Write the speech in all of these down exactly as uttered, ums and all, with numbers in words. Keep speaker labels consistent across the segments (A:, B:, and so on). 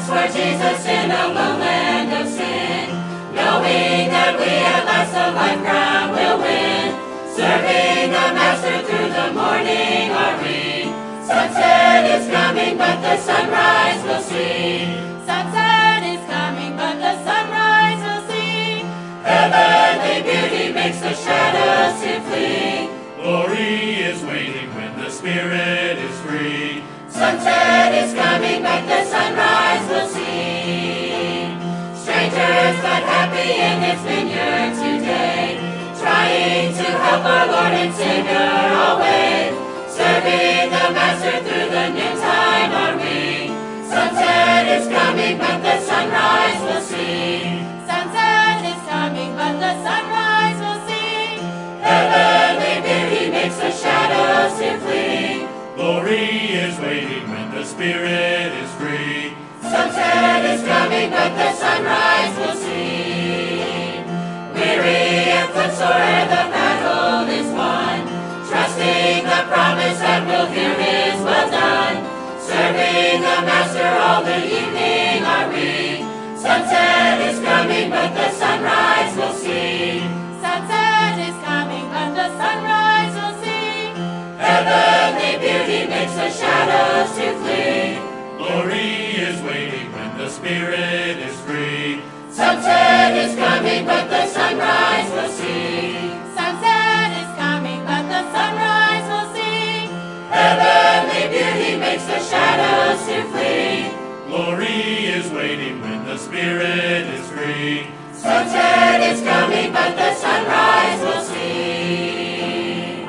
A: hearts for Jesus in a lone land of sin, knowing that we at last the life crown will win. Serving the Master through the morning are we. Sunset is coming, but the sunrise we'll see.
B: Sunset is coming, but the sunrise we'll see.
A: Heavenly beauty makes the shadows to flee.
C: Glory is waiting when the Spirit is free.
A: Sunset is coming, but the sunrise we'll see. Strangers but happy in its vineyard today, trying to help our Lord and Savior always. Serving the Master through the noontime are we. Sunset is coming, but the sunrise we'll see.
B: Sunset is coming, but the sunrise we'll see.
A: Heavenly beauty makes the shadows to flee.
C: Glory is waiting when the Spirit is free.
A: Sunset is coming, but the sunrise we'll see. Weary and footsore, the battle is won. Trusting the promise that we'll hear His well done. Serving the Master all the evening are we. Sunset is coming, but the sunrise we'll see.
B: Sunset is coming, but the sunrise we'll see.
A: Heavenly beauty makes the shadows to flee.
C: Glory is waiting when the Spirit is free.
A: Sunset is coming, but the sunrise we'll see.
B: Sunset is coming, but the sunrise we'll see.
A: Heavenly beauty makes the shadows to flee.
C: Glory is waiting when the Spirit is free.
A: Sunset is coming, but the sunrise we'll see.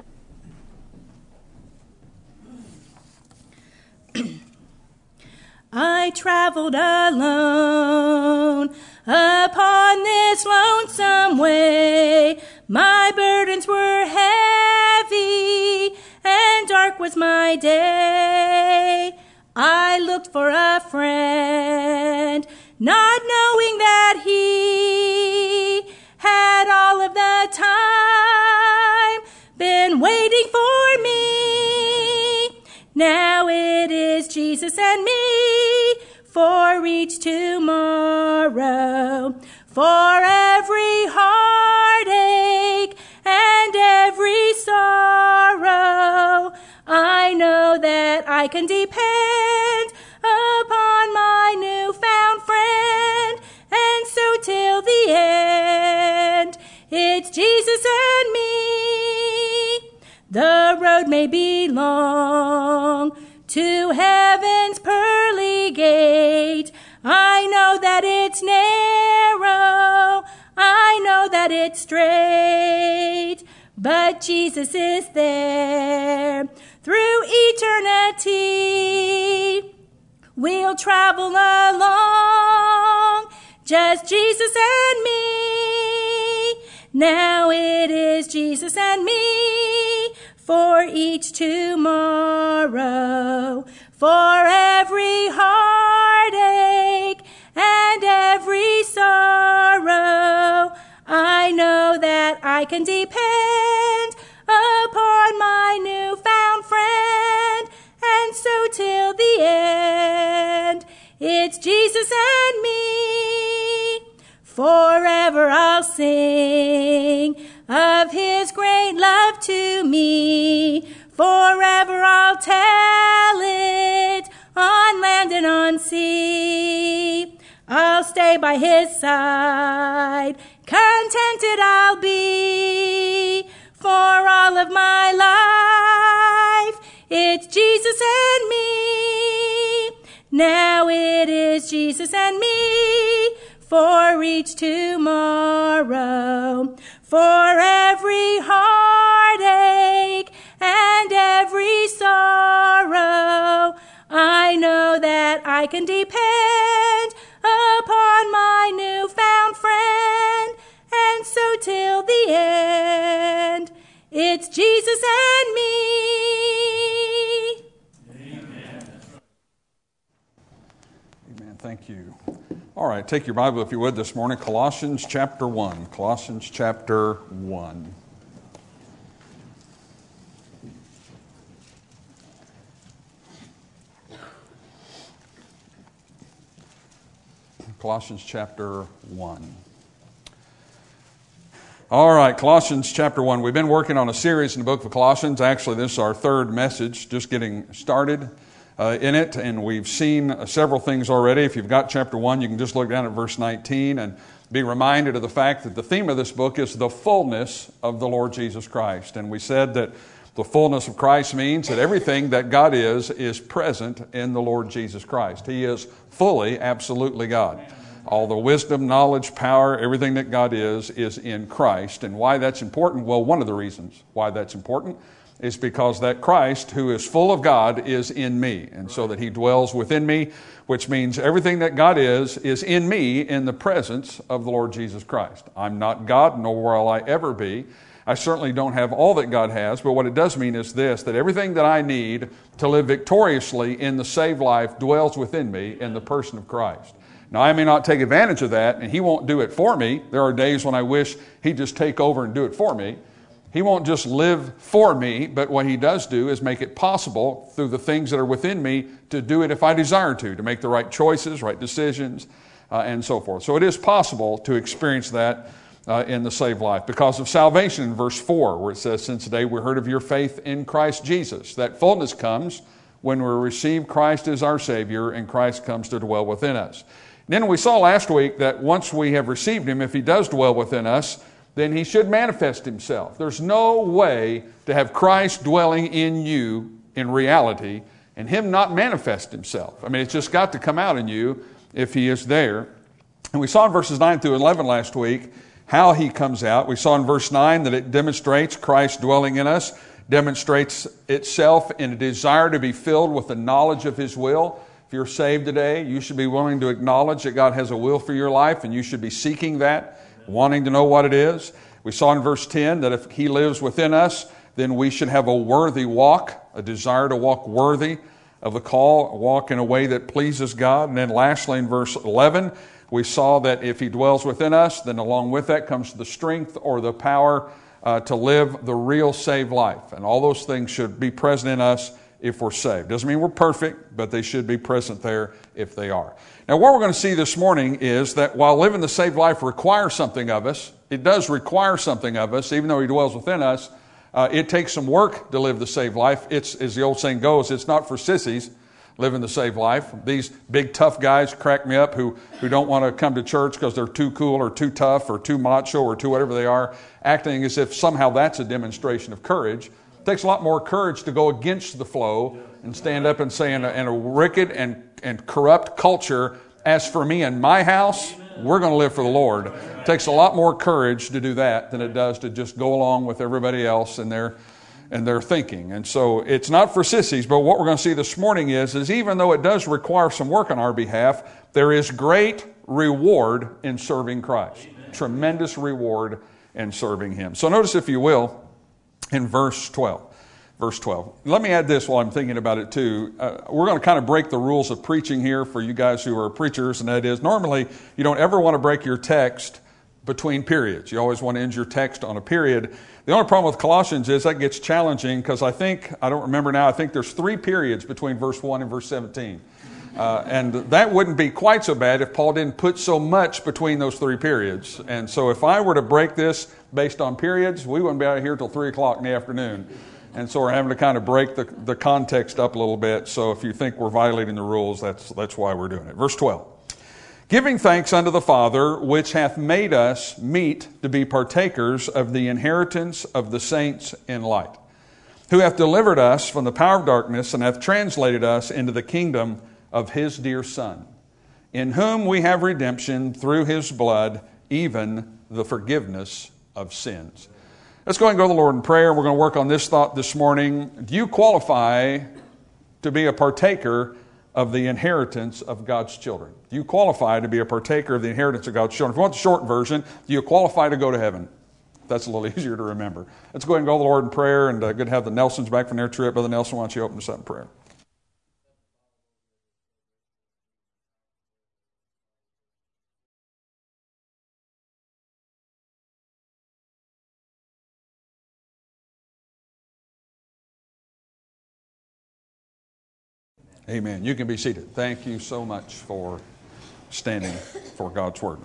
D: I traveled alone upon this lonesome way. My burdens were heavy, and dark was my day. I looked for a friend, not knowing that he had all of the time been waiting for me. Now it is Jesus and me for each tomorrow, for every heartache and every sorrow. I know that I can depend upon my newfound friend, and so till the end, it's Jesus and me. The road may be long to heaven's pearly gate. I know that it's narrow, I know that it's straight, but Jesus is there through eternity. We'll travel along, just Jesus and me. Now it is Jesus and me for each tomorrow, for every heartache and every sorrow. I know that I can depend upon my newfound friend, and so till the end, it's Jesus and me. Forever I'll sing of His great love to me. Forever I'll tell it on land and on sea. I'll stay by His side, contented I'll be. For all of my life, it's Jesus and me. Now it is Jesus and me for each tomorrow, for every heartache and every sorrow. I know that I can depend upon my newfound friend, and so till the end, it's Jesus and me.
E: Amen. Amen. Thank you. All right, take your Bible, if you would, this morning. Colossians chapter one. Colossians chapter one. Colossians chapter one. All right, Colossians chapter one. We've been working on a series in the book of Colossians. Actually, this is our third message, just getting started uh, in it, and we've seen uh, several things already. If you've got chapter one, you can just look down at verse nineteen and be reminded of the fact that the theme of this book is the fullness of the Lord Jesus Christ. And we said that the fullness of Christ means that everything that God is, is present in the Lord Jesus Christ. He is fully, absolutely God. All the wisdom, knowledge, power, everything that God is, is in Christ. And why that's important? Well, one of the reasons why that's important is because that Christ, who is full of God, is in me. And so that He dwells within me, which means everything that God is, is in me in the presence of the Lord Jesus Christ. I'm not God, nor will I ever be. I certainly don't have all that God has, but what it does mean is this, that everything that I need to live victoriously in the saved life dwells within me in the person of Christ. Now, I may not take advantage of that, and He won't do it for me. There are days when I wish He'd just take over and do it for me. He won't just live for me, but what He does do is make it possible through the things that are within me to do it if I desire to, to make the right choices, right decisions, uh, and so forth. So it is possible to experience that uh, in the saved life because of salvation in verse four, where it says, "Since today we heard of your faith in Christ Jesus." That fullness comes when we receive Christ as our Savior and Christ comes to dwell within us. Then we saw last week that once we have received Him, if He does dwell within us, then He should manifest Himself. There's no way to have Christ dwelling in you in reality and Him not manifest Himself. I mean, it's just got to come out in you if He is there. And we saw in verses nine through eleven last week how He comes out. We saw in verse nine that it demonstrates Christ dwelling in us, demonstrates itself in a desire to be filled with the knowledge of His will. If you're saved today, you should be willing to acknowledge that God has a will for your life, and you should be seeking that, wanting to know what it is. We saw in verse ten that if He lives within us, then we should have a worthy walk, a desire to walk worthy of the call, walk in a way that pleases God. And then lastly, in verse eleven, we saw that if He dwells within us, then along with that comes the strength or the power uh, to live the real saved life. And all those things should be present in us if we're saved. Doesn't mean we're perfect, but they should be present there if they are. Now, what we're going to see this morning is that while living the saved life requires something of us, it does require something of us, even though He dwells within us. Uh, it takes some work to live the saved life. It's, as the old saying goes, it's not for sissies living the saved life. These big tough guys crack me up who, who don't want to come to church because they're too cool or too tough or too macho or too whatever they are, acting as if somehow that's a demonstration of courage. It takes a lot more courage to go against the flow and stand up and say in a, in a wicked and, and corrupt culture, as for me and my house, we're going to live for the Lord. It takes a lot more courage to do that than it does to just go along with everybody else and their, and their thinking. And so it's not for sissies, but what we're going to see this morning is, is even though it does require some work on our behalf, there is great reward in serving Christ. Amen. Tremendous reward in serving Him. So notice, if you will, in verse twelve. Verse twelve. Let me add this while I'm thinking about it too. Uh, we're going to kind of break the rules of preaching here for you guys who are preachers, and that is normally you don't ever want to break your text between periods. You always want to end your text on a period. The only problem with Colossians is that gets challenging because I think, I don't remember now, I think there's three periods between verse one and verse seventeen. Uh, and that wouldn't be quite so bad if Paul didn't put so much between those three periods. And so if I were to break this based on periods, we wouldn't be out of here till three o'clock in the afternoon. And so we're having to kind of break the, the context up a little bit. So if you think we're violating the rules, that's, that's why we're doing it. Verse twelve. "Giving thanks unto the Father, which hath made us meet to be partakers of the inheritance of the saints in light, who hath delivered us from the power of darkness and hath translated us into the kingdom of His dear Son, in whom we have redemption through His blood, even the forgiveness of sins." Let's go ahead and go to the Lord in prayer. We're going to work on this thought this morning. Do you qualify to be a partaker of the inheritance of God's children? Do you qualify to be a partaker of the inheritance of God's children? If you want the short version, do you qualify to go to heaven? That's a little easier to remember. Let's go ahead and go to the Lord in prayer, and uh, good to have the Nelsons back from their trip. Brother Nelson, why don't you open us up in prayer? Amen. You can be seated. Thank you so much for standing for God's Word.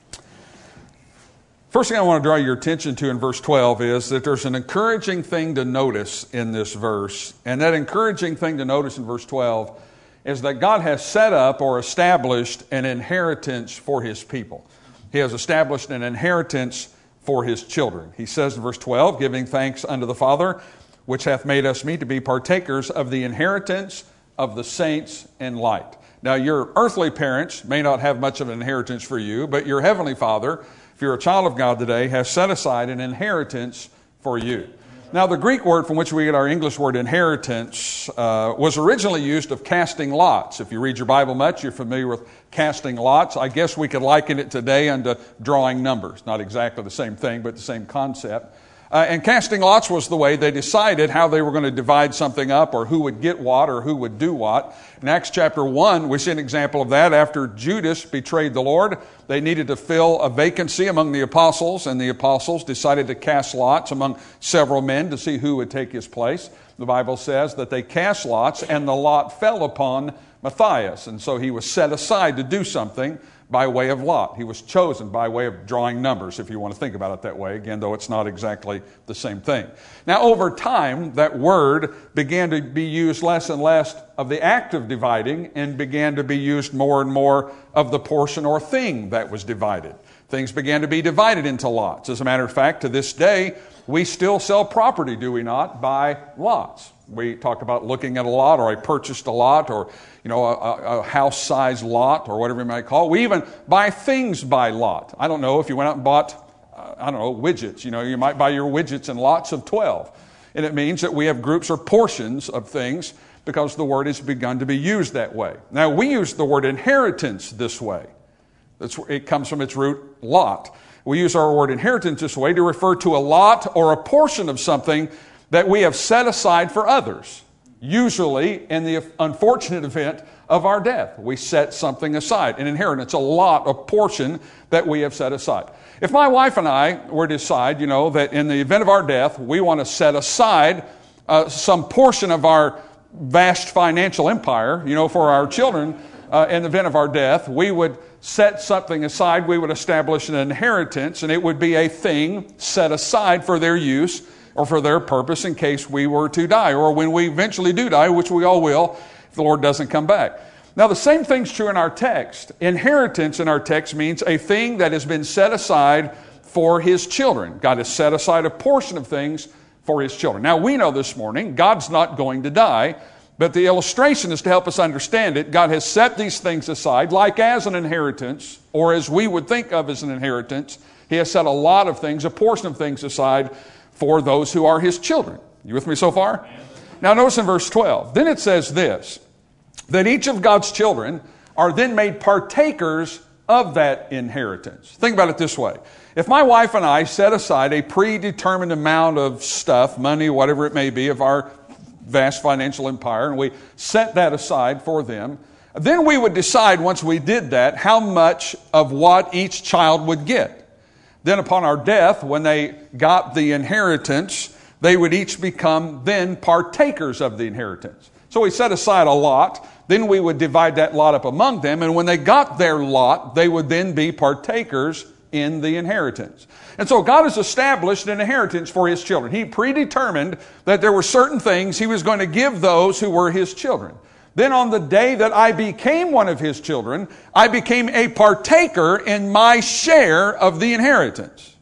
E: First thing I want to draw your attention to in verse twelve is that there's an encouraging thing to notice in this verse. And that encouraging thing to notice in verse twelve is that God has set up or established an inheritance for His people. He has established an inheritance for His children. He says in verse twelve, giving thanks unto the Father, which hath made us meet to be partakers of the inheritance of the saints in light. Now, your earthly parents may not have much of an inheritance for you, but your heavenly Father, if you're a child of God today, has set aside an inheritance for you. Now, the Greek word from which we get our English word inheritance uh, was originally used of casting lots. If you read your Bible much, you're familiar with casting lots. I guess we could liken it today unto drawing numbers. Not exactly the same thing, but the same concept. Uh, and casting lots was the way they decided how they were going to divide something up or who would get what or who would do what. In Acts chapter one, we see an example of that. After Judas betrayed the Lord, they needed to fill a vacancy among the apostles, and the apostles decided to cast lots among several men to see who would take his place. The Bible says that they cast lots, and the lot fell upon Matthias, and so he was set aside to do something by way of lot. He was chosen by way of drawing numbers, if you want to think about it that way, again, though it's not exactly the same thing. Now, over time, that word began to be used less and less of the act of dividing and began to be used more and more of the portion or thing that was divided. Things began to be divided into lots. As a matter of fact, to this day, we still sell property, do we not, by lots. We talk about looking at a lot, or I purchased a lot, or you know, a, a house-sized lot, or whatever you might call it. We even buy things by lot. I don't know if you went out and bought, uh, I don't know, widgets. You know, you might buy your widgets in lots of twelve. And it means that we have groups or portions of things because the word has begun to be used that way. Now, we use the word inheritance this way. That's, it comes from its root, lot. We use our word inheritance this way to refer to a lot or a portion of something that we have set aside for others. Usually in the unfortunate event of our death, we set something aside, an inheritance, a lot, a portion that we have set aside. If my wife and I were to decide, you know, that in the event of our death, we want to set aside uh, some portion of our vast financial empire, you know, for our children, uh, in the event of our death, we would set something aside, we would establish an inheritance, and it would be a thing set aside for their use or for their purpose in case we were to die, or when we eventually do die, which we all will if the Lord doesn't come back. Now, the same thing's true in our text. Inheritance in our text means a thing that has been set aside for His children. God has set aside a portion of things for His children. Now, we know this morning God's not going to die, but the illustration is to help us understand it. God has set these things aside, like as an inheritance, or as we would think of as an inheritance. He has set a lot of things, a portion of things aside for those who are His children. You with me so far? Now notice in verse twelve, then it says this, that each of God's children are then made partakers of that inheritance. Think about it this way. If my wife and I set aside a predetermined amount of stuff, money, whatever it may be, of our vast financial empire, and we set that aside for them, then we would decide once we did that how much of what each child would get. Then upon our death, when they got the inheritance, they would each become then partakers of the inheritance. So we set aside a lot, then we would divide that lot up among them, and when they got their lot, they would then be partakers in the inheritance. And so God has established an inheritance for His children. He predetermined that there were certain things He was going to give those who were His children. Then on the day that I became one of His children, I became a partaker in my share of the inheritance.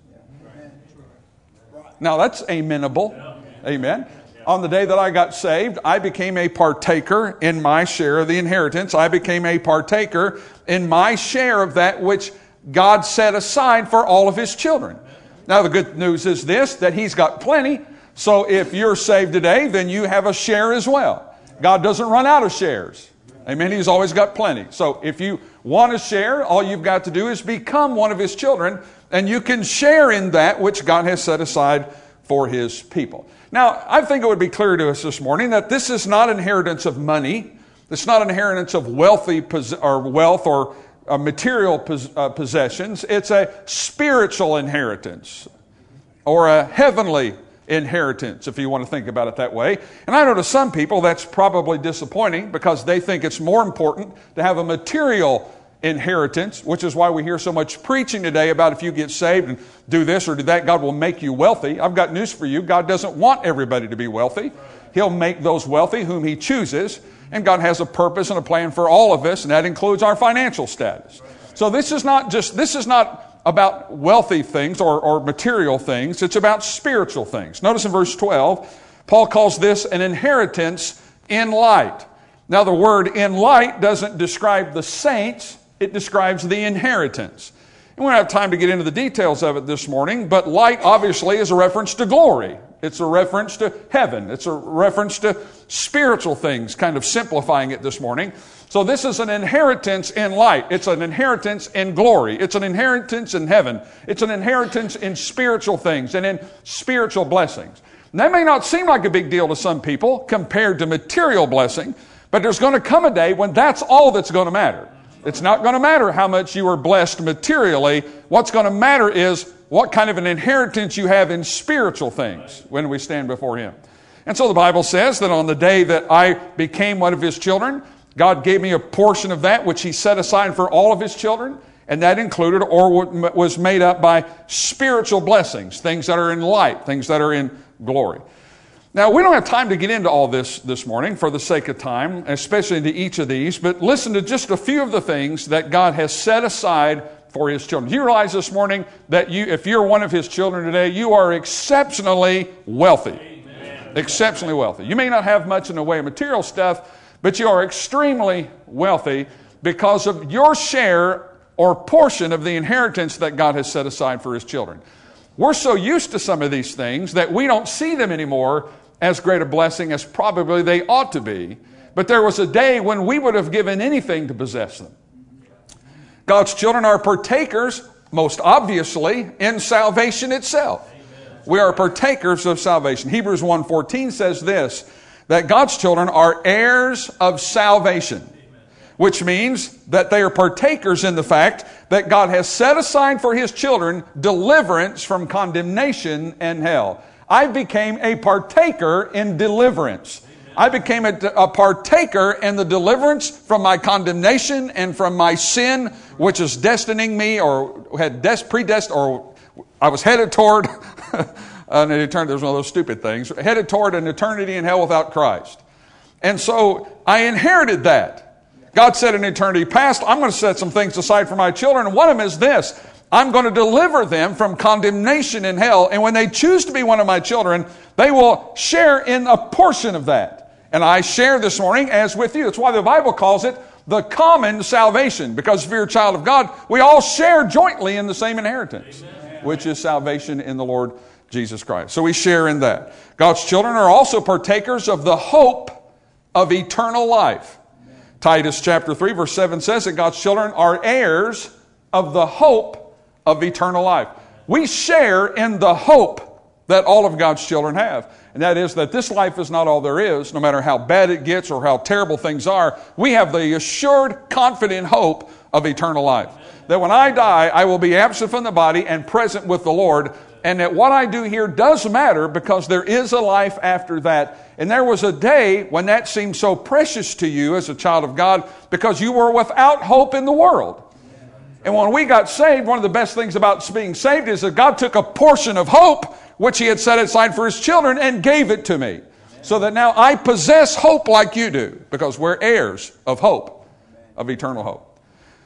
E: Now that's amenable. Amen. On the day that I got saved, I became a partaker in my share of the inheritance. I became a partaker in my share of that which God set aside for all of His children. Now the good news is this, that He's got plenty. So if you're saved today, then you have a share as well. God doesn't run out of shares. Amen. He's always got plenty. So if you want to share, all you've got to do is become one of His children, and you can share in that which God has set aside for His people. Now, I think it would be clear to us this morning that this is not inheritance of money. It's not inheritance of wealthy pos- or wealth or uh, material pos- uh, possessions. It's a spiritual inheritance or a heavenly inheritance, if you want to think about it that way. And I know to some people that's probably disappointing because they think it's more important to have a material inheritance, which is why we hear so much preaching today about if you get saved and do this or do that, God will make you wealthy. I've got news for you. God doesn't want everybody to be wealthy. He'll make those wealthy whom He chooses, and God has a purpose and a plan for all of us, and that includes our financial status. So this is not just, this is not about wealthy things or, or material things. It's about spiritual things. Notice in verse twelve, Paul calls this an inheritance in light. Now the word in light doesn't describe the saints, it describes the inheritance. And we don't have time to get into the details of it this morning, but light obviously is a reference to glory. It's a reference to heaven. It's a reference to spiritual things, kind of simplifying it this morning. So this is an inheritance in light. It's an inheritance in glory. It's an inheritance in heaven. It's an inheritance in spiritual things and in spiritual blessings. And that may not seem like a big deal to some people compared to material blessing, but there's going to come a day when that's all that's going to matter. It's not going to matter how much you are blessed materially. What's going to matter is what kind of an inheritance you have in spiritual things when we stand before Him. And so the Bible says that on the day that I became one of His children, God gave me a portion of that which He set aside for all of His children, and that included or was made up by spiritual blessings, things that are in light, things that are in glory. Now, we don't have time to get into all this this morning for the sake of time, especially into each of these, but listen to just a few of the things that God has set aside for His children. Do you realize this morning that you, if you're one of His children today, you are exceptionally wealthy? Amen. Exceptionally wealthy. You may not have much in the way of material stuff, but you are extremely wealthy because of your share or portion of the inheritance that God has set aside for His children. We're so used to some of these things that we don't see them anymore as great a blessing as probably they ought to be. But there was a day when we would have given anything to possess them. God's children are partakers, most obviously, in salvation itself. We are partakers of salvation. Hebrews one fourteen says this, that God's children are heirs of salvation, which means that they are partakers in the fact that God has set aside for His children deliverance from condemnation and hell. I became a partaker in deliverance. I became a, a partaker in the deliverance from my condemnation and from my sin, which is destining me or had des- predestined, or I was headed toward an eternity. There's one of those stupid things. Headed toward an eternity in hell without Christ. And so I inherited that. God said in eternity past, I'm going to set some things aside for my children. And one of them is this. I'm going to deliver them from condemnation in hell. And when they choose to be one of my children, they will share in a portion of that. And I share this morning as with you. That's why the Bible calls it the common salvation. Because if you're a child of God, we all share jointly in the same inheritance, Amen. Which is salvation in the Lord Jesus Christ. So we share in that. God's children are also partakers of the hope of eternal life. Amen. Titus chapter three verse seven says that God's children are heirs of the hope of eternal life. We share in the hope that all of God's children have. And that is that this life is not all there is, no matter how bad it gets or how terrible things are. We have the assured, confident hope of eternal life. That when I die, I will be absent from the body and present with the Lord. And that what I do here does matter because there is a life after that. And there was a day when that seemed so precious to you as a child of God because you were without hope in the world. And when we got saved, one of the best things about being saved is that God took a portion of hope which He had set aside for His children and gave it to me. So that now I possess hope like you do because we're heirs of hope, of eternal hope.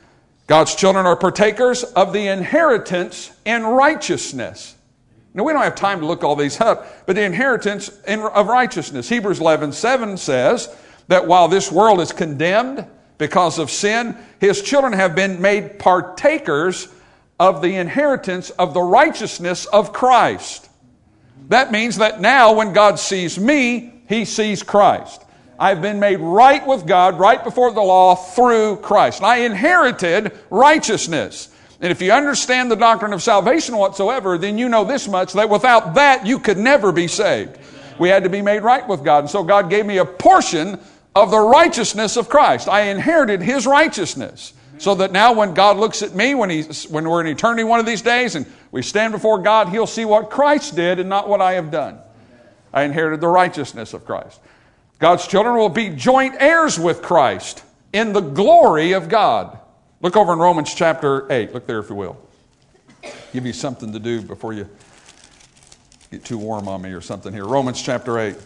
E: God's children are partakers of the inheritance in righteousness. Now, we don't have time to look all these up, but the inheritance in, of righteousness. Hebrews eleven seven says that while this world is condemned because of sin, His children have been made partakers of the inheritance of the righteousness of Christ. That means that now when God sees me, He sees Christ. I've been made right with God, right before the law, through Christ. And I inherited righteousness. And if you understand the doctrine of salvation whatsoever, then you know this much, that without that you could never be saved. We had to be made right with God. And so God gave me a portion of the righteousness of Christ. I inherited His righteousness. So that now when God looks at me, when, he, when we're in eternity one of these days, and we stand before God, He'll see what Christ did and not what I have done. I inherited the righteousness of Christ. God's children will be joint heirs with Christ in the glory of God. Look over in Romans chapter eight. Look there if you will. Give you something to do before you get too warm on me or something here. Romans chapter eight.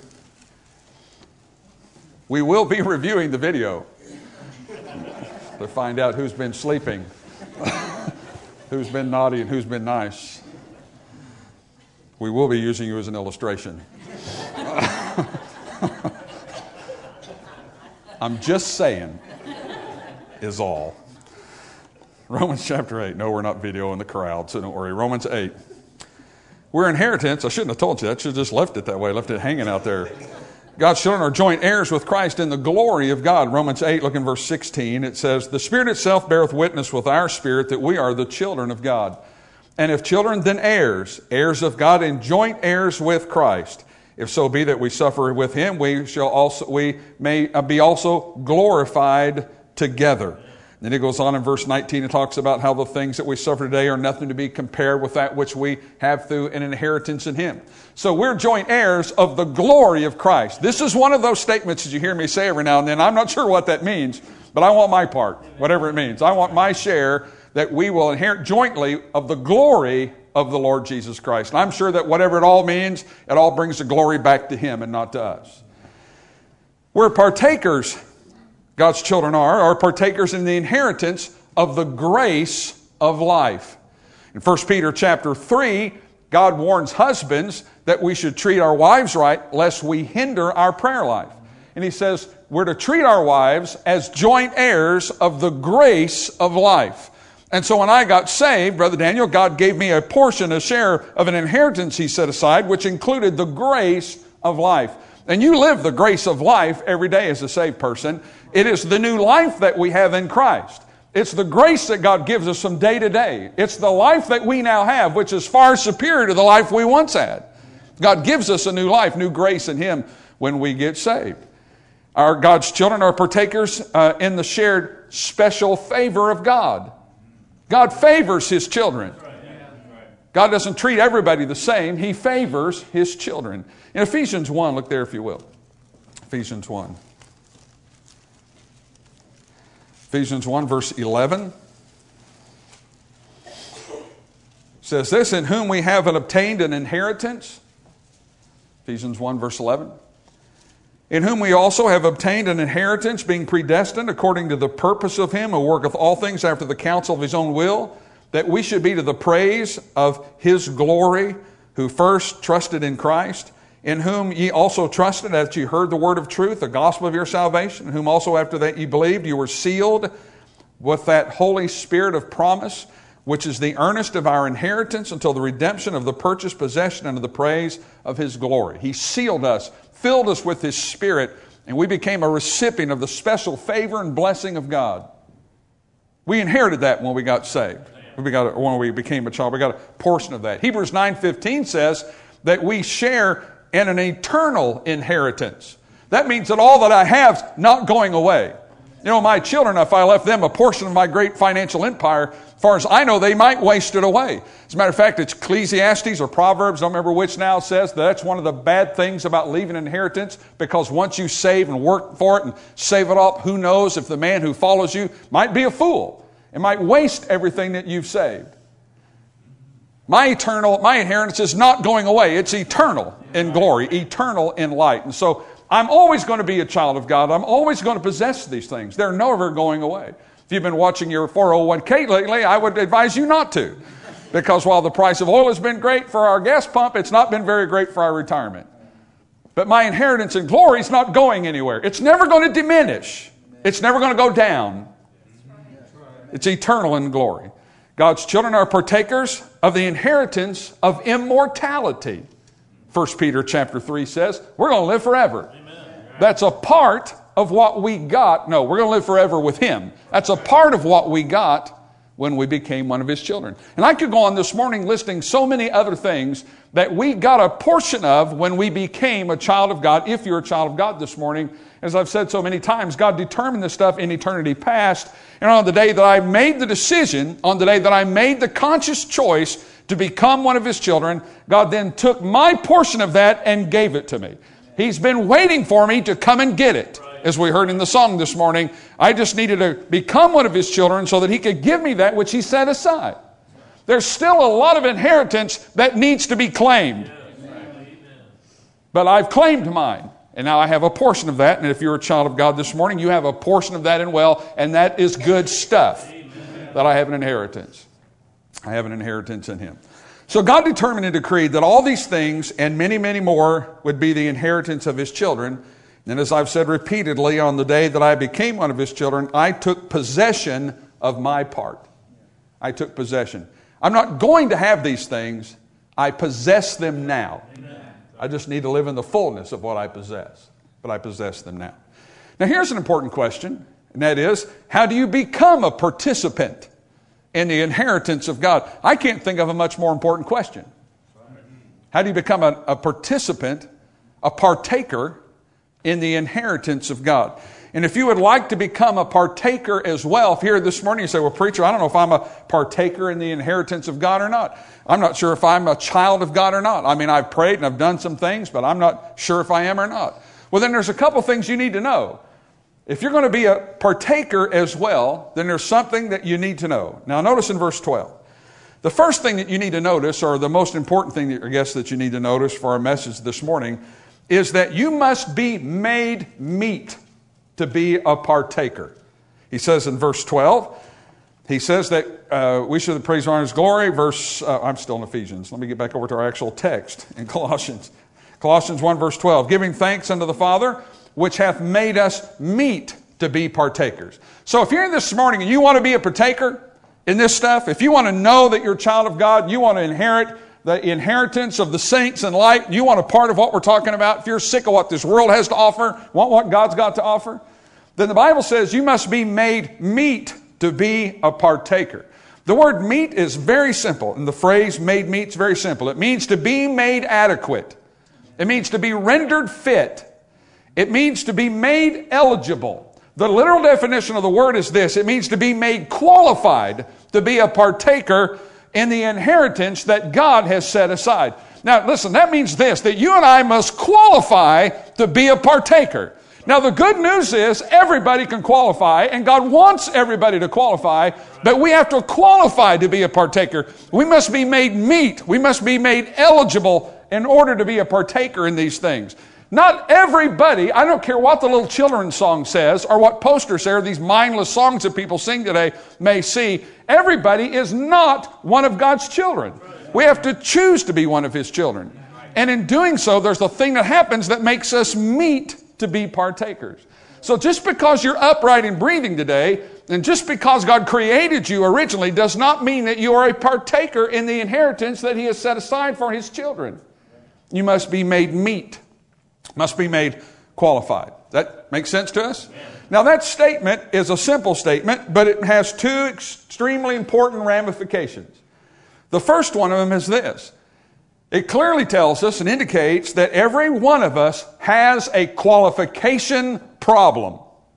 E: We will be reviewing the video to find out who's been sleeping, who's been naughty, and who's been nice. We will be using you as an illustration. I'm just saying, is all. Romans chapter eight. No, we're not videoing the crowd, so don't worry. Romans eight. We're inheritance. I shouldn't have told you that. I should have just left it that way, left it hanging out there. God's children are joint heirs with Christ in the glory of God. Romans eight, look in verse sixteen. It says, the Spirit itself beareth witness with our spirit that we are the children of God. And if children, then heirs, heirs of God and joint heirs with Christ. If so be that we suffer with him, we shall also we may be also glorified together. Then he goes on in verse nineteen and talks about how the things that we suffer today are nothing to be compared with that which we have through an inheritance in him. So we're joint heirs of the glory of Christ. This is one of those statements that you hear me say every now and then. I'm not sure what that means, but I want my part, whatever it means. I want my share that we will inherit jointly of the glory of the Lord Jesus Christ. And I'm sure that whatever it all means, it all brings the glory back to him and not to us. We're partakers, God's children are, are partakers in the inheritance of the grace of life. In First Peter chapter three, God warns husbands that we should treat our wives right, lest we hinder our prayer life. And he says we're to treat our wives as joint heirs of the grace of life. And so when I got saved, Brother Daniel, God gave me a portion, a share of an inheritance he set aside, which included the grace of life. And you live the grace of life every day as a saved person. It is the new life that we have in Christ. It's the grace that God gives us from day to day. It's the life that we now have, which is far superior to the life we once had. God gives us a new life, new grace in him when we get saved. Our God's children are partakers uh, in the shared special favor of God. God favors his children. God doesn't treat everybody the same. He favors his children. In Ephesians one, look there if you will. Ephesians one. Ephesians one, verse eleven. Says this, in whom we have obtained an inheritance. Ephesians one, verse eleven. In whom we also have obtained an inheritance, being predestined according to the purpose of him who worketh all things after the counsel of his own will, that we should be to the praise of his glory, who first trusted in Christ, in whom ye also trusted, as ye heard the word of truth, the gospel of your salvation, in whom also after that ye believed, you were sealed with that Holy Spirit of promise, which is the earnest of our inheritance until the redemption of the purchased possession unto the praise of his glory. He sealed us, filled us with his Spirit, and we became a recipient of the special favor and blessing of God. We inherited that when we got saved. We got, when we became a child, we got a portion of that. Hebrews nine fifteen says that we share in an eternal inheritance. That means that all that I have is not going away. You know, my children, if I left them a portion of my great financial empire, as far as I know, they might waste it away. As a matter of fact, it's Ecclesiastes or Proverbs, I don't remember which now, says that that's one of the bad things about leaving an inheritance, because once you save and work for it and save it up, who knows if the man who follows you might be a fool. It might waste everything that you've saved. My eternal, my inheritance is not going away. It's eternal in glory, eternal in light. And so I'm always going to be a child of God. I'm always going to possess these things. They're never going away. If you've been watching your four oh one k lately, I would advise you not to. Because while the price of oil has been great for our gas pump, it's not been very great for our retirement. But my inheritance in glory is not going anywhere. It's never going to diminish. It's never going to go down. It's eternal in glory. God's children are partakers of the inheritance of immortality. First Peter chapter three says, we're going to live forever. Amen. That's a part of what we got. No, we're going to live forever with him. That's a part of what we got when we became one of his children. And I could go on this morning listing so many other things that we got a portion of when we became a child of God. If you're a child of God this morning, as I've said so many times, God determined this stuff in eternity past. And on the day that I made the decision, on the day that I made the conscious choice to become one of his children, God then took my portion of that and gave it to me. He's been waiting for me to come and get it. as we heard in the song this morning. I just needed to become one of His children so that He could give me that which He set aside. There's still a lot of inheritance that needs to be claimed. But I've claimed mine. And now I have a portion of that. And if you're a child of God this morning, you have a portion of that in well. And that is good stuff. That I have an inheritance. I have an inheritance in Him. So God determined and decreed that all these things and many, many more would be the inheritance of His children. And as I've said repeatedly, on the day that I became one of His children, I took possession of my part. I took possession. I'm not going to have these things. I possess them now. I just need to live in the fullness of what I possess. But I possess them now. Now here's an important question, and that is, how do you become a participant in the inheritance of God? I can't think of a much more important question. How do you become a, a participant, a partaker in the inheritance of God? And if you would like to become a partaker as well, if you're here this morning you say, well, preacher, I don't know if I'm a partaker in the inheritance of God or not. I'm not sure if I'm a child of God or not. I mean, I've prayed and I've done some things, but I'm not sure if I am or not. Well, then there's a couple things you need to know. If you're going to be a partaker as well, then there's something that you need to know. Now, notice in verse twelve. The first thing that you need to notice, or the most important thing, that, I guess, that you need to notice for our message this morning, is that you must be made meet to be a partaker. He says in verse twelve, he says that uh, we should praise and honor His glory. Verse, uh, I'm still in Ephesians. Let me get back over to our actual text in Colossians. Colossians one, verse twelve, giving thanks unto the Father, which hath made us meet to be partakers. So if you're here this morning and you want to be a partaker in this stuff, if you want to know that you're a child of God, you want to inherit the inheritance of the saints in light, you want a part of what we're talking about, if you're sick of what this world has to offer, want what God's got to offer, then the Bible says you must be made meet to be a partaker. The word meet is very simple, and the phrase made meet is very simple. It means to be made adequate. It means to be rendered fit. It means to be made eligible. The literal definition of the word is this. It means to be made qualified to be a partaker in the inheritance that God has set aside. Now, listen, that means this, that you and I must qualify to be a partaker. Now, the good news is everybody can qualify, and God wants everybody to qualify, but we have to qualify to be a partaker. We must be made meet. We must be made eligible in order to be a partaker in these things. Not everybody, I don't care what the little children's song says or what posters there, these mindless songs that people sing today may see, everybody is not one of God's children. We have to choose to be one of His children. And in doing so, there's a thing that happens that makes us meet to be partakers. So just because you're upright and breathing today, and just because God created you originally, does not mean that you are a partaker in the inheritance that He has set aside for His children. You must be made meet. Must be made qualified. That makes sense to us? Now that statement is a simple statement, but it has two extremely important ramifications. The first one of them is this. It clearly tells us and indicates that every one of us has a qualification problem.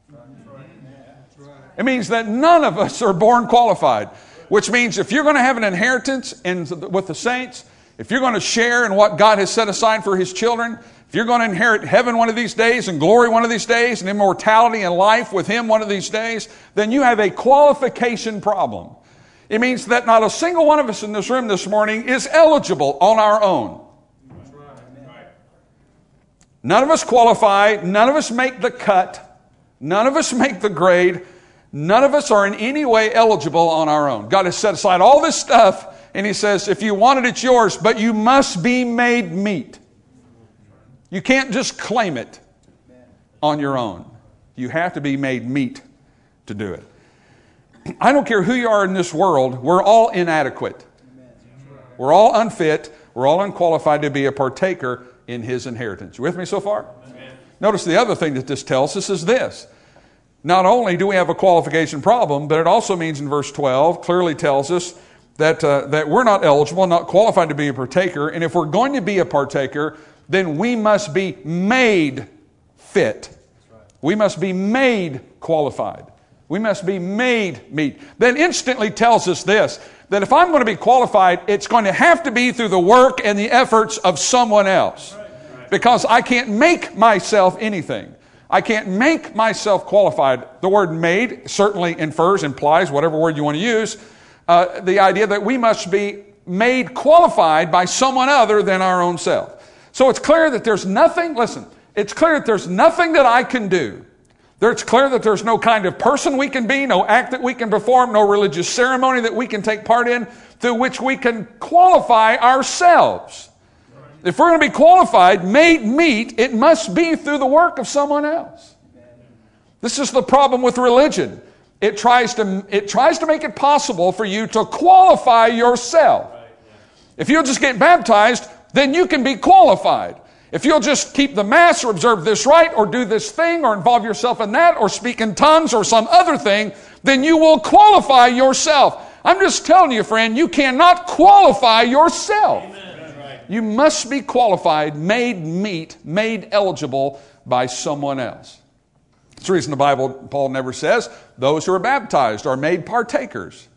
E: It means that none of us are born qualified, which means if you're going to have an inheritance in, with the saints, if you're going to share in what God has set aside for His children, if you're going to inherit heaven one of these days and glory one of these days and immortality and life with Him one of these days, then you have a qualification problem. It means that not a single one of us in this room this morning is eligible on our own. None of us qualify. None of us make the cut. None of us make the grade. None of us are in any way eligible on our own. God has set aside all this stuff, and He says, if you want it, it's yours, but you must be made meet. You can't just claim it on your own. You have to be made meet to do it. I don't care who you are in this world, we're all inadequate. We're all unfit. We're all unqualified to be a partaker in His inheritance. You with me so far? Amen. Notice the other thing that this tells us is this. Not only do we have a qualification problem, but it also means in verse twelve, clearly tells us that, uh, that we're not eligible, not qualified to be a partaker. And if we're going to be a partaker, then we must be made fit. We must be made qualified. We must be made meet. Then instantly tells us this, that if I'm going to be qualified, it's going to have to be through the work and the efforts of someone else. Because I can't make myself anything. I can't make myself qualified. The word made certainly infers, implies, whatever word you want to use, uh, the idea that we must be made qualified by someone other than our own self. So it's clear that there's nothing, listen, it's clear that there's nothing that I can do. It's clear that there's no kind of person we can be, no act that we can perform, no religious ceremony that we can take part in through which we can qualify ourselves. If we're going to be qualified, made meet, it must be through the work of someone else. This is the problem with religion. It tries to, it tries to make it possible for you to qualify yourself. If you'll just get baptized, then you can be qualified. If you'll just keep the Mass or observe this rite or do this thing or involve yourself in that or speak in tongues or some other thing, then you will qualify yourself. I'm just telling you, friend, you cannot qualify yourself. Amen. You must be qualified, made meet, made eligible by someone else. That's the reason the Bible, Paul never says, those who are baptized are made partakers.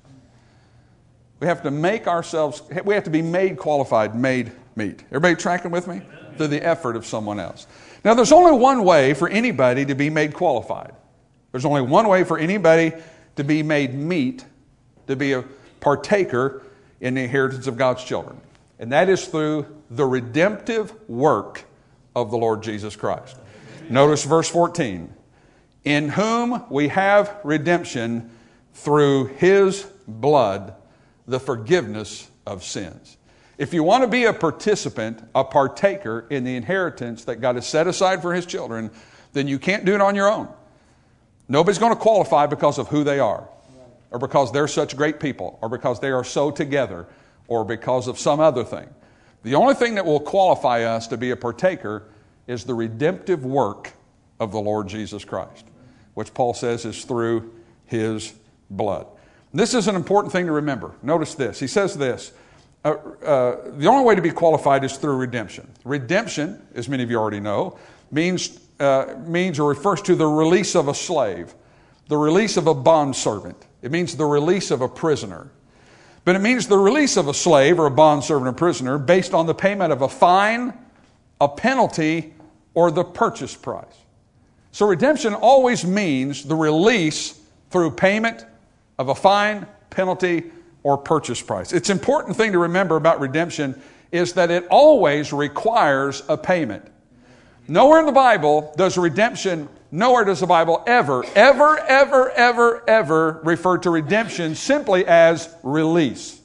E: We have to make ourselves, we have to be made qualified, made meet. Everybody tracking with me? Through the effort of someone else. Now, there's only one way for anybody to be made qualified. There's only one way for anybody to be made meet, to be a partaker in the inheritance of God's children. And that is through the redemptive work of the Lord Jesus Christ. Notice verse fourteen. In whom we have redemption through His blood, the forgiveness of sins. If you want to be a participant, a partaker in the inheritance that God has set aside for His children, then you can't do it on your own. Nobody's going to qualify because of who they are, or because they're such great people, or because they are so together, or because of some other thing. The only thing that will qualify us to be a partaker is the redemptive work of the Lord Jesus Christ, which Paul says is through His blood. This is an important thing to remember. Notice this. He says this. Uh, uh, the only way to be qualified is through redemption. Redemption, as many of you already know, means uh, means or refers to the release of a slave, the release of a bondservant. It means the release of a prisoner. But it means the release of a slave or a bondservant or prisoner based on the payment of a fine, a penalty, or the purchase price. So redemption always means the release through payment of a fine, penalty, or purchase price. It's an important thing to remember about redemption is that it always requires a payment. Nowhere in the Bible does redemption, nowhere does the Bible ever, ever, ever, ever, ever refer to redemption simply as release.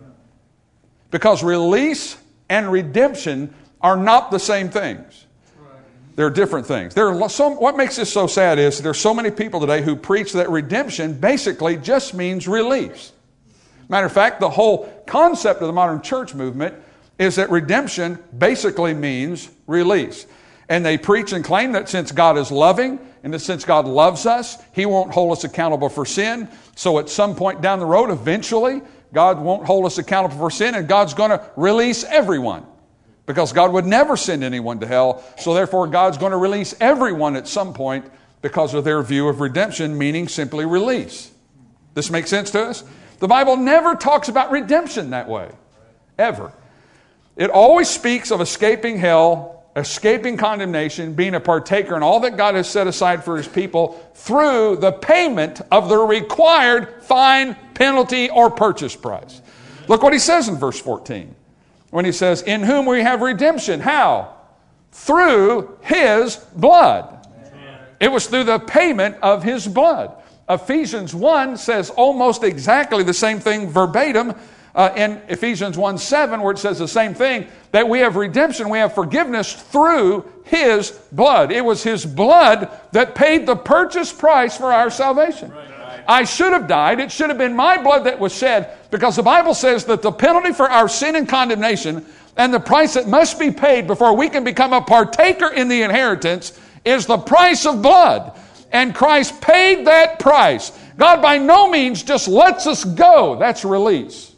E: Because release and redemption are not the same things. They're different things. There are some, what makes this so sad is there are so many people today who preach that redemption basically just means release. Matter of fact, the whole concept of the modern church movement is that redemption basically means release. And they preach and claim that since God is loving, and that since God loves us, He won't hold us accountable for sin. So at some point down the road, eventually, God won't hold us accountable for sin, and God's going to release everyone. Because God would never send anyone to hell, so therefore God's going to release everyone at some point because of their view of redemption, meaning simply release. This makes sense to us? The Bible never talks about redemption that way, ever. It always speaks of escaping hell, escaping condemnation, being a partaker in all that God has set aside for His people through the payment of the required fine, penalty, or purchase price. Look what he says in verse fourteen. When he says, in whom we have redemption. How? Through His blood. Amen. It was through the payment of His blood. Ephesians one says almost exactly the same thing verbatim uh, in Ephesians one seven, where it says the same thing, that we have redemption, we have forgiveness through His blood. It was His blood that paid the purchase price for our salvation. Right. I should have died. It should have been my blood that was shed, because the Bible says that the penalty for our sin and condemnation and the price that must be paid before we can become a partaker in the inheritance is the price of blood. And Christ paid that price. God by no means just lets us go. That's release.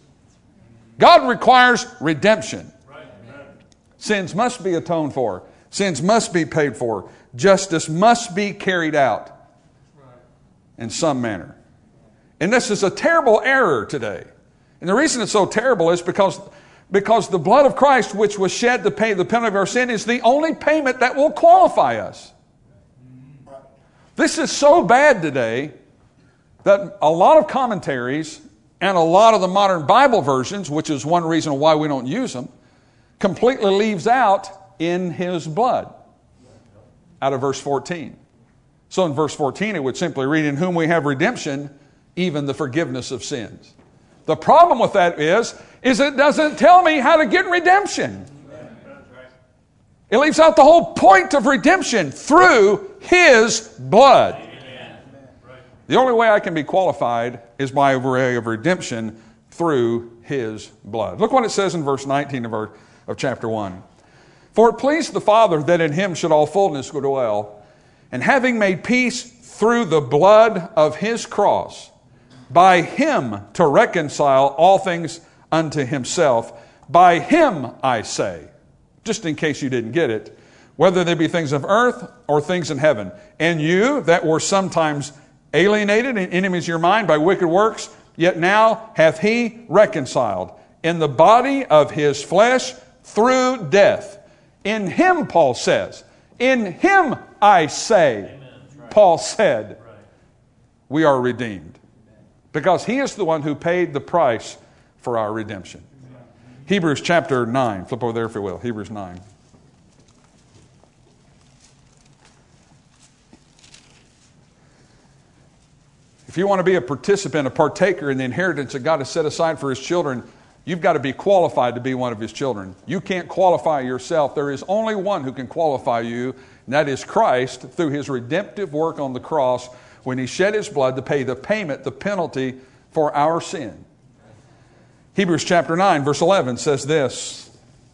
E: God requires redemption. Sins must be atoned for. Sins must be paid for. Justice must be carried out in some manner. And this is a terrible error today. And the reason it's so terrible is because, because the blood of Christ, which was shed to pay the penalty of our sin, is the only payment that will qualify us. This is so bad today that a lot of commentaries and a lot of the modern Bible versions, which is one reason why we don't use them, completely leaves out in his blood out of verse fourteen. So in verse fourteen it would simply read, in whom we have redemption, even the forgiveness of sins. The problem with that is, is it doesn't tell me how to get redemption. It leaves out the whole point of redemption through his blood. The only way I can be qualified is by way of redemption through his blood. Look what it says in verse nineteen of, our, of chapter one. For it pleased the Father that in him should all fullness dwell, and having made peace through the blood of his cross, by him to reconcile all things unto himself. By him, I say, just in case you didn't get it, whether they be things of earth or things in heaven. And you that were sometimes alienated and enemies of your mind by wicked works, yet now hath he reconciled in the body of his flesh through death. In him, Paul says, in him I say, Paul said, we are redeemed. Because he is the one who paid the price for our redemption. Hebrews chapter nine. Flip over there if you will. Hebrews nine. If you want to be a participant, a partaker in the inheritance that God has set aside for his children, you've got to be qualified to be one of his children. You can't qualify yourself. There is only one who can qualify you, and that is Christ through his redemptive work on the cross when he shed his blood to pay the payment, the penalty for our sin. Hebrews chapter nine, verse eleven says this,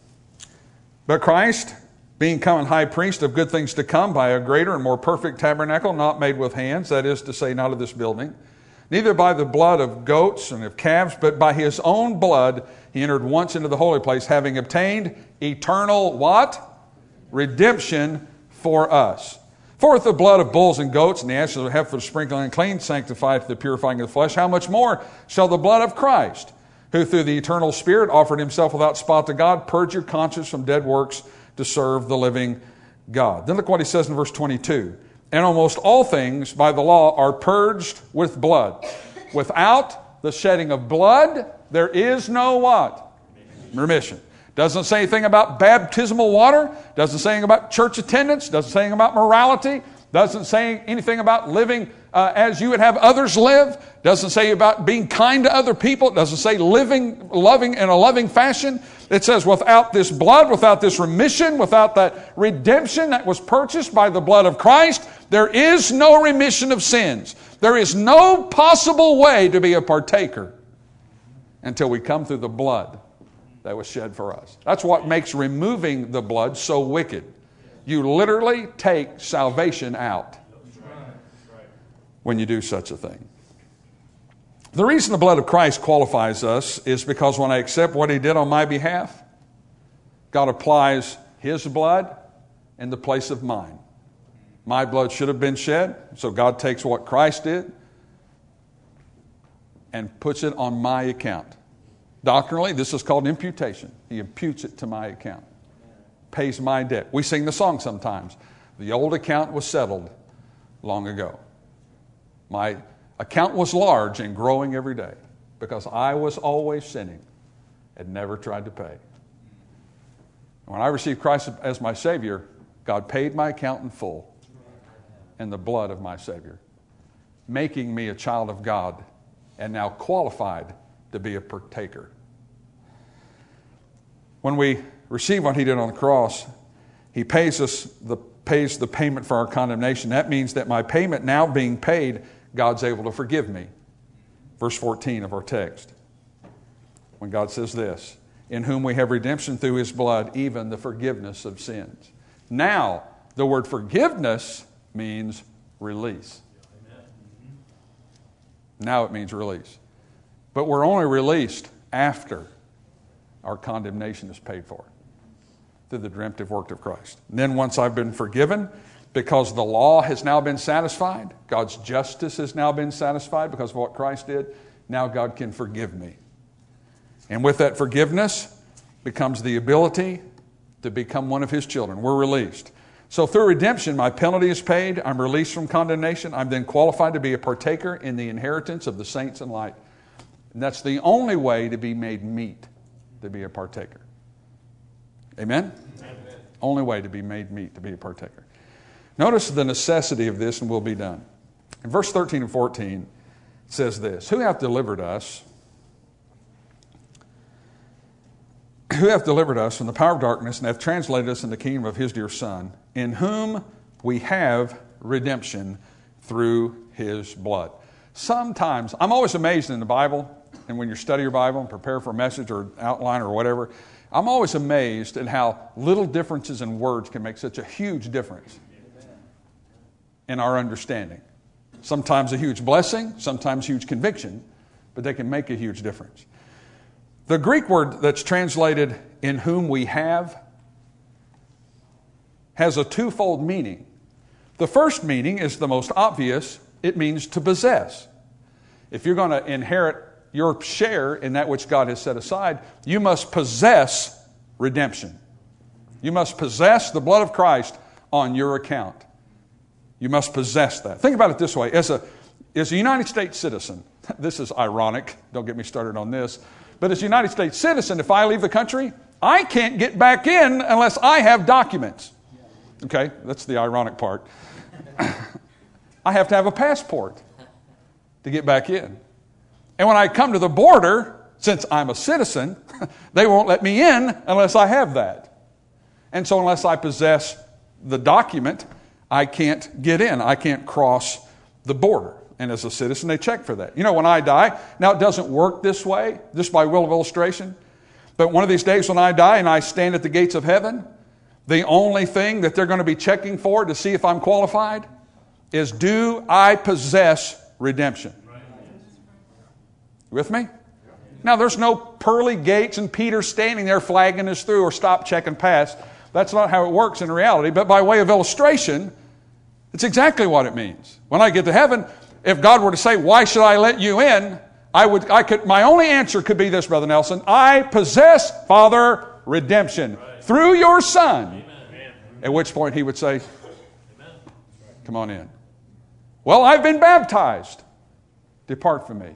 E: but Christ, being come an high priest of good things to come by a greater and more perfect tabernacle, not made with hands, that is to say, not of this building, neither by the blood of goats and of calves, but by his own blood he entered once into the holy place, having obtained eternal what? Redemption for us. For if the blood of bulls and goats and the ashes of heifer sprinkling and clean sanctify to the purifying of the flesh, how much more shall the blood of Christ, who through the eternal Spirit offered himself without spot to God, purge your conscience from dead works to serve the living God. Then look what he says in verse twenty-two. And almost all things by the law are purged with blood. Without the shedding of blood, there is no what? Remission. Doesn't say anything about baptismal water. Doesn't say anything about church attendance. Doesn't say anything about morality. Doesn't say anything about living uh, as you would have others live. Doesn't say about being kind to other people. It doesn't say living, loving in a loving fashion. It says without this blood, without this remission, without that redemption that was purchased by the blood of Christ, there is no remission of sins. There is no possible way to be a partaker until we come through the blood that was shed for us. That's what makes removing the blood so wicked. You literally take salvation out when you do such a thing. The reason the blood of Christ qualifies us is because when I accept what he did on my behalf, God applies his blood in the place of mine. My blood should have been shed, so God takes what Christ did and puts it on my account. Doctrinally, this is called imputation. He imputes it to my account. Pays my debt. We sing the song sometimes. The old account was settled long ago. My account was large and growing every day because I was always sinning and never tried to pay. When I received Christ as my Savior, God paid my account in full in the blood of my Savior, making me a child of God and now qualified to be a partaker. When we receive what he did on the cross, he pays us the pays the payment for our condemnation. That means that my payment now being paid, God's able to forgive me. Verse fourteen of our text. When God says this, in whom we have redemption through his blood, even the forgiveness of sins. Now, the word forgiveness means release. Now it means release. But we're only released after our condemnation is paid for through the redemptive work of Christ. And then once I've been forgiven, because the law has now been satisfied, God's justice has now been satisfied because of what Christ did, now God can forgive me. And with that forgiveness becomes the ability to become one of his children. We're released. So through redemption, my penalty is paid. I'm released from condemnation. I'm then qualified to be a partaker in the inheritance of the saints in light. And that's the only way to be made meet, to be a partaker. Amen? Amen? Only way to be made meet, to be a partaker. Notice the necessity of this, and we'll be done. In verse thirteen and fourteen, it says this, Who hath delivered us who hath delivered us from the power of darkness and hath translated us in the kingdom of his dear Son, in whom we have redemption through his blood. Sometimes, I'm always amazed in the Bible, and when you study your Bible and prepare for a message or outline or whatever, I'm always amazed at how little differences in words can make such a huge difference in our understanding. Sometimes a huge blessing, sometimes huge conviction, but they can make a huge difference. The Greek word that's translated in whom we have has a twofold meaning. The first meaning is the most obvious. It means to possess. If you're going to inherit your share in that which God has set aside, you must possess redemption. You must possess the blood of Christ on your account. You must possess that. Think about it this way. As a, as a United States citizen, this is ironic. Don't get me started on this. But as a United States citizen, if I leave the country, I can't get back in unless I have documents. Okay, that's the ironic part. I have to have a passport to get back in. And when I come to the border, since I'm a citizen, they won't let me in unless I have that. And so unless I possess the document, I can't get in. I can't cross the border. And as a citizen, they check for that. You know, when I die, now it doesn't work this way, just by will of illustration. But one of these days when I die and I stand at the gates of heaven, the only thing that they're going to be checking for to see if I'm qualified is, do I possess redemption? With me? Now, there's no pearly gates and Peter standing there flagging us through or stop, check, and pass. That's not how it works in reality. But by way of illustration, it's exactly what it means. When I get to heaven, if God were to say, why should I let you in? I would, I could, my only answer could be this, Brother Nelson. I possess, Father, redemption right. through your Son. Amen. At which point he would say, Amen. Come on in. Well, I've been baptized. Depart from me.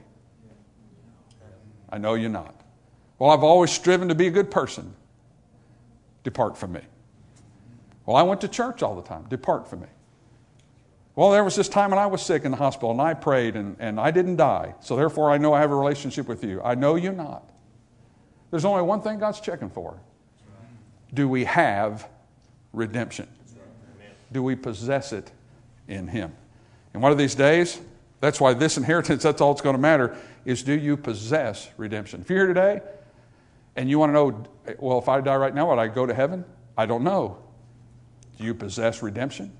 E: I know you're not. Well, I've always striven to be a good person. Depart from me. Well, I went to church all the time. Depart from me. Well, there was this time when I was sick in the hospital and I prayed and, and I didn't die. So therefore I know I have a relationship with you. I know you not. There's only one thing God's checking for. Do we have redemption? Do we possess it in Him? And one of these days, that's why this inheritance, that's all it's going to matter, is do you possess redemption? If you're here today and you want to know, well, if I die right now, would I go to heaven? I don't know. Do you possess redemption?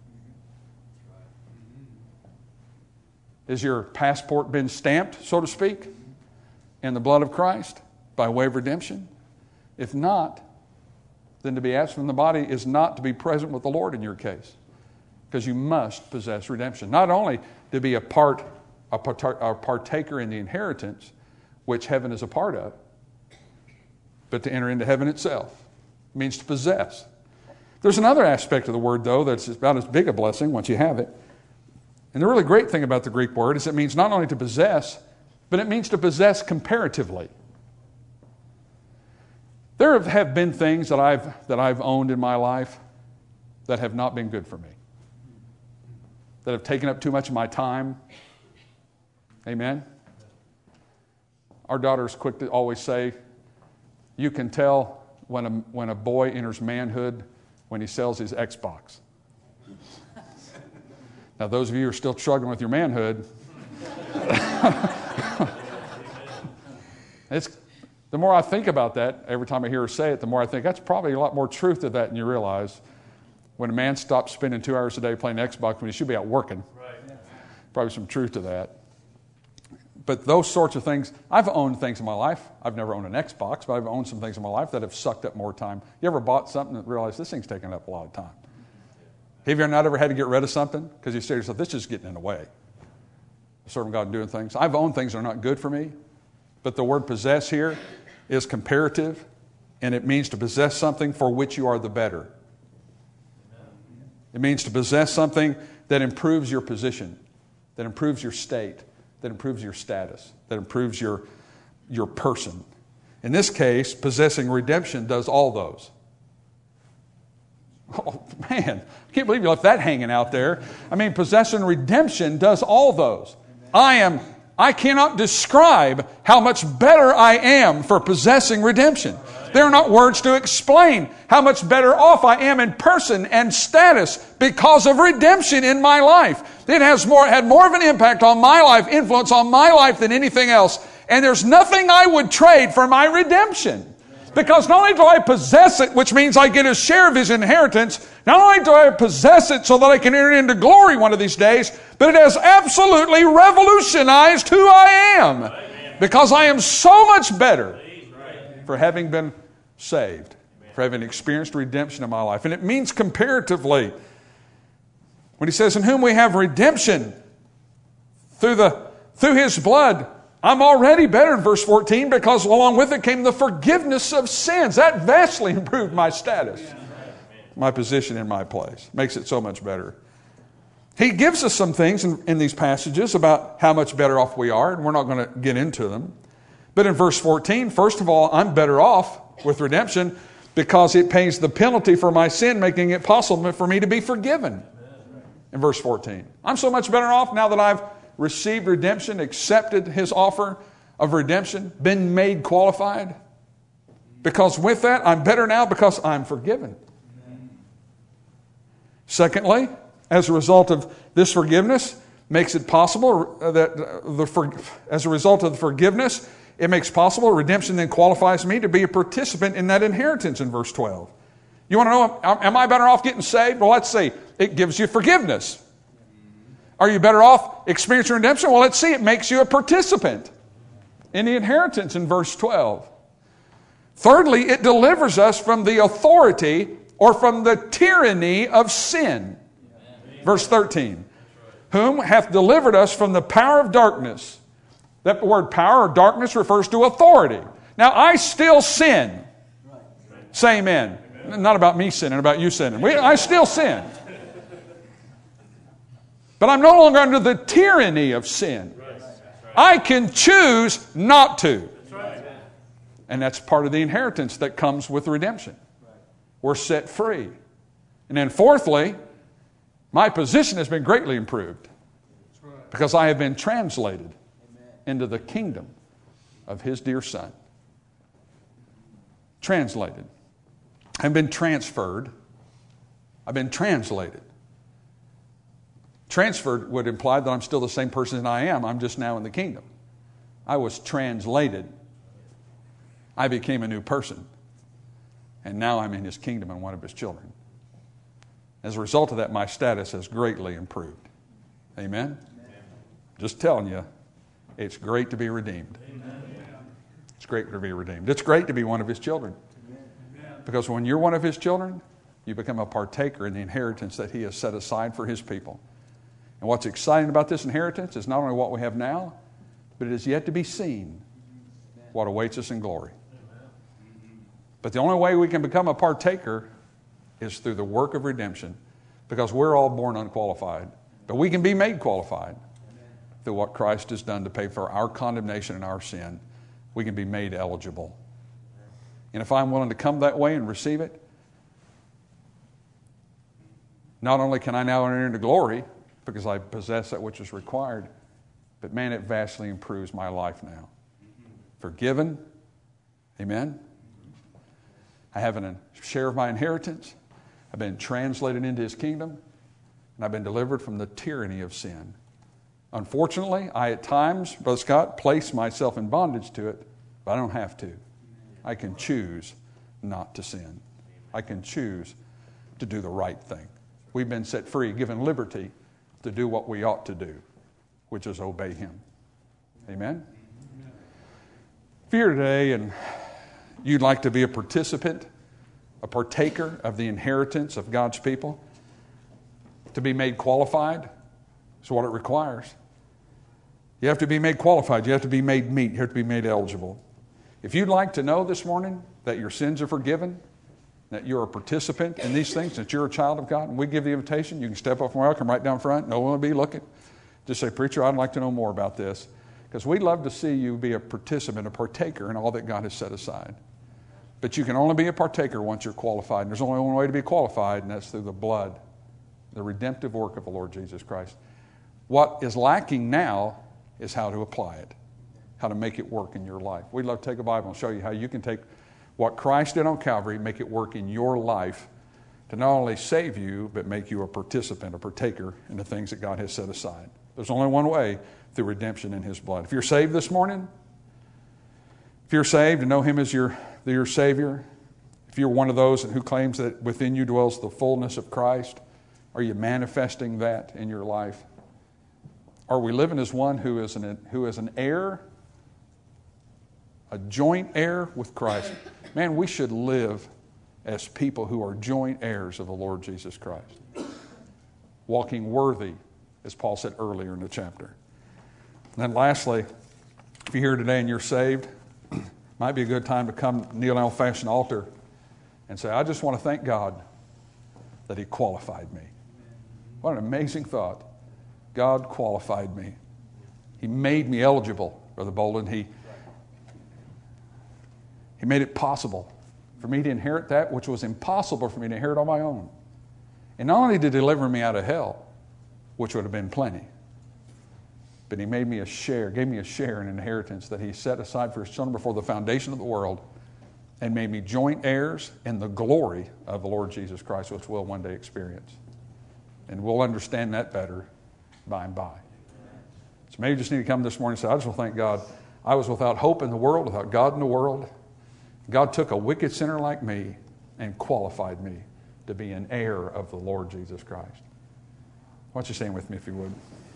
E: Is your passport been stamped, so to speak, in the blood of Christ by way of redemption? If not, then to be absent from the body is not to be present with the Lord in your case, because you must possess redemption. Not only to be a part, a partaker in the inheritance, which heaven is a part of, but to enter into heaven itself. It means to possess. There's another aspect of the word, though, that's about as big a blessing once you have it. And the really great thing about the Greek word is it means not only to possess, but it means to possess comparatively. There have been things that I've, that I've owned in my life that have not been good for me, that have taken up too much of my time. Amen? Our daughter's quick to always say, you can tell when a, when a boy enters manhood when he sells his Xbox. Now, those of you who are still struggling with your manhood, it's, the more I think about that, every time I hear her say it, the more I think that's probably a lot more truth to that than you realize. When a man stops spending two hours a day playing Xbox when he should be out working, right. Probably some truth to that. But those sorts of things, I've owned things in my life. I've never owned an Xbox, but I've owned some things in my life that have sucked up more time. You ever bought something and realized this thing's taking up a lot of time? Have you not ever had to get rid of something because you say to yourself, this is just getting in the way? Serving God and doing things. I've owned things that are not good for me, but the word possess here is comparative, and it means to possess something for which you are the better. It means to possess something that improves your position, that improves your state, that improves your status, that improves your, your person. In this case, possessing redemption does all those. Oh, man, I can't believe you left that hanging out there. I mean, possessing redemption does all those. I am, I cannot describe how much better I am for possessing redemption. There are not words to explain how much better off I am in person and status because of redemption in my life. It has more, had more of an impact on my life, influence on my life than anything else. And there's nothing I would trade for my redemption. Because not only do I possess it, which means I get a share of His inheritance, not only do I possess it so that I can enter into glory one of these days, but it has absolutely revolutionized who I am. Because I am so much better for having been saved, for having experienced redemption in my life. And it means comparatively, when he says, in whom we have redemption through the through His blood, I'm already better in verse fourteen because along with it came the forgiveness of sins. That vastly improved my status, my position in my place. Makes it so much better. He gives us some things in, in these passages about how much better off we are, and we're not going to get into them. But in verse fourteen, first of all, I'm better off with redemption because it pays the penalty for my sin, making it possible for me to be forgiven. In verse fourteen, I'm so much better off now that I've received redemption, accepted His offer of redemption, been made qualified. Because with that, I'm better now because I'm forgiven. Secondly, as a result of this forgiveness, makes it possible that the as a result of the forgiveness, it makes possible redemption then qualifies me to be a participant in that inheritance in verse twelve. You want to know, am I better off getting saved? Well, let's see. It gives you forgiveness. Are you better off experiencing redemption? Well, let's see. It makes you a participant in the inheritance in verse twelve. Thirdly, it delivers us from the authority or from the tyranny of sin. Verse thirteen. Whom hath delivered us from the power of darkness. That word power or darkness refers to authority. Now, I still sin. Say amen. Not about me sinning, about you sinning. We, I still sin. But I'm no longer under the tyranny of sin. I can choose not to. And that's part of the inheritance that comes with redemption. We're set free. And then fourthly, my position has been greatly improved because I have been translated into the kingdom of His dear Son. Translated. I've been transferred. I've been translated. Transferred would imply that I'm still the same person I am. I'm just now in the kingdom. I was translated. I became a new person. And now I'm in His kingdom and one of His children. As a result of that, my status has greatly improved. Amen? Amen. Just telling you, it's great to be redeemed. Amen. It's great to be redeemed. It's great to be one of His children. Amen. Because when you're one of His children, you become a partaker in the inheritance that He has set aside for His people. And what's exciting about this inheritance is not only what we have now, but it is yet to be seen what awaits us in glory. But the only way we can become a partaker is through the work of redemption, because we're all born unqualified. But we can be made qualified through what Christ has done to pay for our condemnation and our sin. We can be made eligible. And if I'm willing to come that way and receive it, not only can I now enter into glory, because I possess that which is required, but man, it vastly improves my life now. Forgiven. Amen. I have a share of my inheritance. I've been translated into His kingdom, and I've been delivered from the tyranny of sin. Unfortunately, I at times, Brother Scott, place myself in bondage to it, but I don't have to. I can choose not to sin. I can choose to do the right thing. We've been set free, given liberty to do what we ought to do, which is obey Him. Amen? If you're here today and you'd like to be a participant, a partaker of the inheritance of God's people, to be made qualified is what it requires. You have to be made qualified. You have to be made meet. You have to be made eligible. If you'd like to know this morning that your sins are forgiven, that you're a participant in these things, that you're a child of God, and we give the invitation, you can step up from where I come right down front. No one will be looking. Just say, preacher, I'd like to know more about this. Because we'd love to see you be a participant, a partaker in all that God has set aside. But you can only be a partaker once you're qualified. And there's only one way to be qualified, and that's through the blood, the redemptive work of the Lord Jesus Christ. What is lacking now is how to apply it, how to make it work in your life. We'd love to take a Bible and show you how you can take what Christ did on Calvary, make it work in your life to not only save you, but make you a participant, a partaker in the things that God has set aside. There's only one way, through redemption in His blood. If you're saved this morning, if you're saved and know Him as your, your Savior, if you're one of those who claims that within you dwells the fullness of Christ, are you manifesting that in your life? Are we living as one who is an, who is an heir, a joint heir with Christ? Man, we should live as people who are joint heirs of the Lord Jesus Christ. Walking worthy, as Paul said earlier in the chapter. And then lastly, if you're here today and you're saved, might be a good time to come kneel on an old-fashioned altar and say, I just want to thank God that He qualified me. What an amazing thought. God qualified me. He made me eligible, Brother Bolden. He, he made it possible for me to inherit that which was impossible for me to inherit on my own. And not only to deliver me out of hell, which would have been plenty, but He made me a share, gave me a share in inheritance that He set aside for His children before the foundation of the world, and made me joint heirs in the glory of the Lord Jesus Christ, which we'll one day experience. And we'll understand that better by and by. So maybe you just need to come this morning and say, I just want to thank God. I was without hope in the world, without God in the world. God took a wicked sinner like me and qualified me to be an heir of the Lord Jesus Christ. Why don't you stand with me if you would?